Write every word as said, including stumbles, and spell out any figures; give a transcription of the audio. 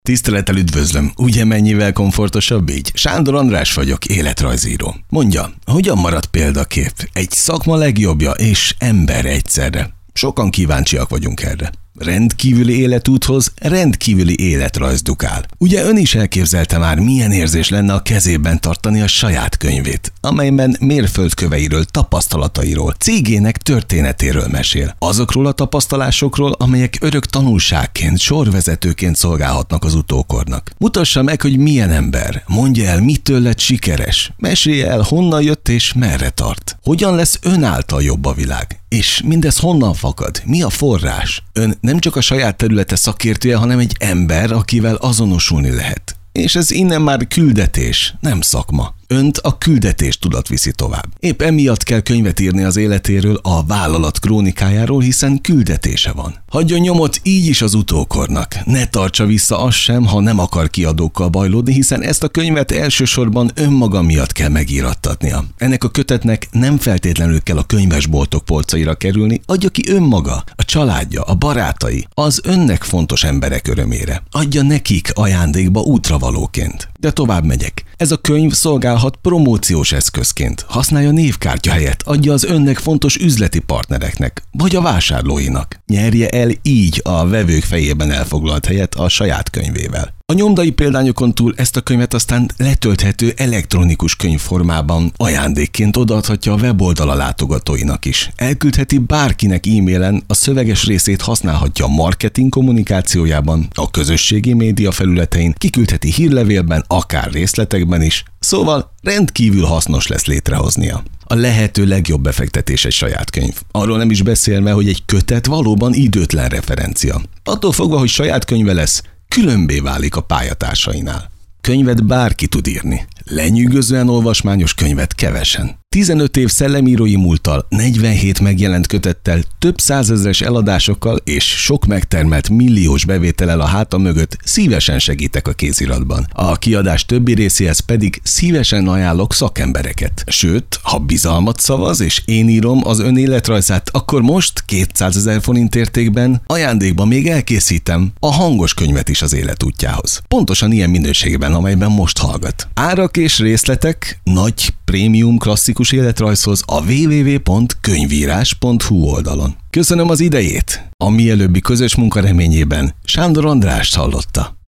Tisztelettel üdvözlöm, ugye mennyivel komfortosabb így? Sándor András vagyok, életrajzíró. Mondja, hogyan marad példakép? Egy szakma legjobbja és ember egyszerre. Sokan kíváncsiak vagyunk erre. Rendkívüli életúthoz rendkívüli életrajz dukál. Ugye ön is elképzelte már, milyen érzés lenne a kezében tartani a saját könyvét, amelyben mérföldköveiről, tapasztalatairól, cégének történetéről mesél. Azokról a tapasztalásokról, amelyek örök tanulságként, sorvezetőként szolgálhatnak az utókornak. Mutassa meg, hogy milyen ember, mondja el, mitől lett sikeres, mesélje el, honnan jött és merre tart. Hogyan lesz ön által jobb a világ? És mindez honnan fakad? Mi a forrás? Ön nem csak a saját területe szakértője, hanem egy ember, akivel azonosulni lehet. És ez innen már küldetés, nem szakma. Önt a küldetés tudat viszi tovább. Épp emiatt kell könyvet írni az életéről, a vállalat krónikájáról, hiszen küldetése van. Hagyjon nyomot így is az utókornak. Ne tartsa vissza azt sem, ha nem akar kiadókkal bajlódni, hiszen ezt a könyvet elsősorban önmaga miatt kell megírattatnia. Ennek a kötetnek nem feltétlenül kell a könyvesboltok polcaira kerülni, adja ki önmaga, a családja, a barátai, az önnek fontos emberek örömére. Adja nekik ajándékba útravalóként. De tovább megyek. Ez a könyv szolgálhat promóciós eszközként. Használja névkártya helyett, adja az önnek fontos üzleti partnereknek, vagy a vásárlóinak. Nyerje el így a vevők fejében elfoglalt helyet a saját könyvével. A nyomdai példányokon túl ezt a könyvet aztán letölthető elektronikus könyvformában ajándékként odaadhatja a weboldala látogatóinak is. Elküldheti bárkinek e-mailen, a szöveges részét használhatja a marketing kommunikációjában, a közösségi média felületein, kiküldheti hírlevélben, akár részletekben is. Szóval rendkívül hasznos lesz létrehoznia. A lehető legjobb befektetés egy saját könyv. Arról nem is beszélve, hogy egy kötet valóban időtlen referencia. Attól fogva, hogy saját könyve lesz, különbé válik a pályatársainál. Könyvet bárki tud írni. Lenyűgözően olvasmányos könyvet kevesen. tizenöt év szellemírói múlttal, negyvenhét megjelent kötettel, több százezres eladásokkal és sok megtermelt milliós bevétellel a háta mögött szívesen segítek a kéziratban. A kiadás többi részéhez pedig szívesen ajánlok szakembereket. Sőt, ha bizalmat szavaz és én írom az ön életrajzát, akkor most kétszázezer forint értékben ajándékban még elkészítem a hangos könyvet is az életútjához. Pontosan ilyen minőségben, amelyben most hallgat. Árak és részletek nagy prémium klasszikus életrajzhoz a double-u double-u double-u pont könyvírás pont hu oldalon. Köszönöm az idejét! A mielőbbi közös munka reményében Sándor Andrást hallotta.